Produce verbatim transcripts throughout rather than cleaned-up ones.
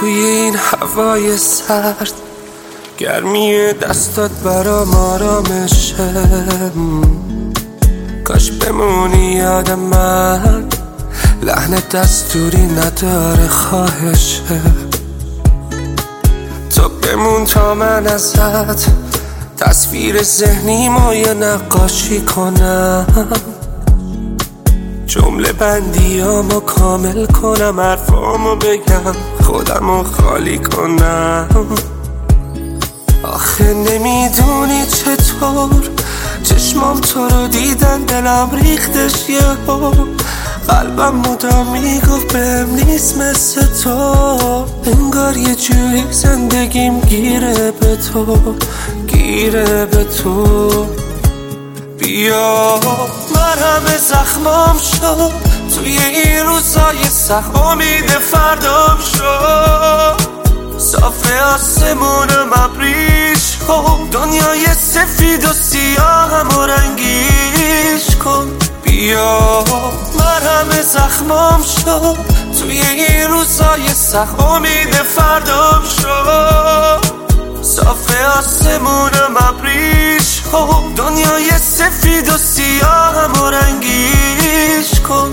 توی این هوای سرد، گرمی دستات برام آرامشه. کاش بمونی یاد من، لحن دستوری نداره خواهشه. تو بمون تا من ازت تصویر ذهنیمو یه نقاشی کنم، جمله بندیامو کامل کنم، حرفامو بگم، خودمو خالی کنم. آخه نمیدونی چطور چشمام تو رو دیدن، دلم ریختش یهو، قلبم مدام میگفت بهم نیست مثل تو. انگار یه جوری زندگیم گیره به تو، گیره به تو. بیا مرهم زخمام شد توی این روزای سخت، امید فردام شد. صافه آسمونم ابریش کن، دنیای سفید و سیاهم و رنگیش کن. بیا مرهم زخمام شد توی این روزای سخت، امید فردام شد. صافه آسمونم ابریش کن، دنیای سفید و سیاهم و رنگیش کن.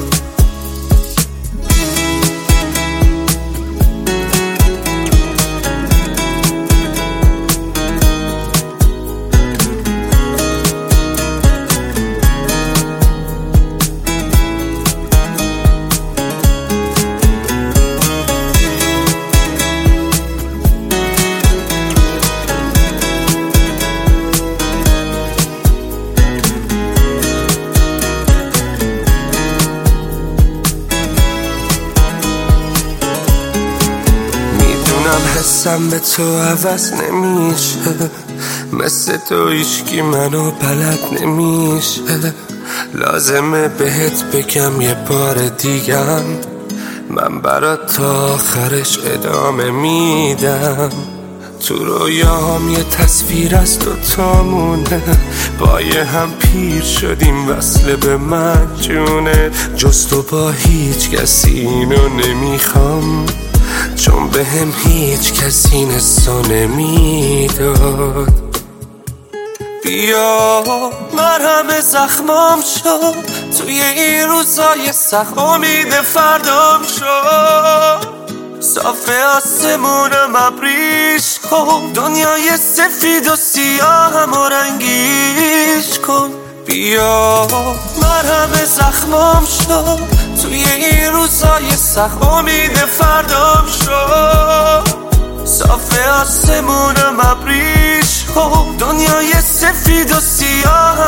حسم به تو عوض نمیشه، مثل تو هیچکی منو بلد نمیشه. لازمه بهت بگم یه بار دیگم، من برات تا آخرش ادامه میدم. تو رویام یه تصویر از دوتامونه، با یه هم پیر شدیم وصله به من جونه. جز تو با هیچ کسی اینو نمیخوام، چون به هم هیچ کسی این حسو نمیداد. بیا مرهم زخمام شد توی این روزای سخت، امید فردام شد. صافه آسمونم ابریش کن، دنیای سفید و سیاهم و رنگیش کن. بیا مرهم زخمام شد توی این روزای سخت، امید فردام شد. صافه آسمونم ابریش کن، دنیای سفید و سیاه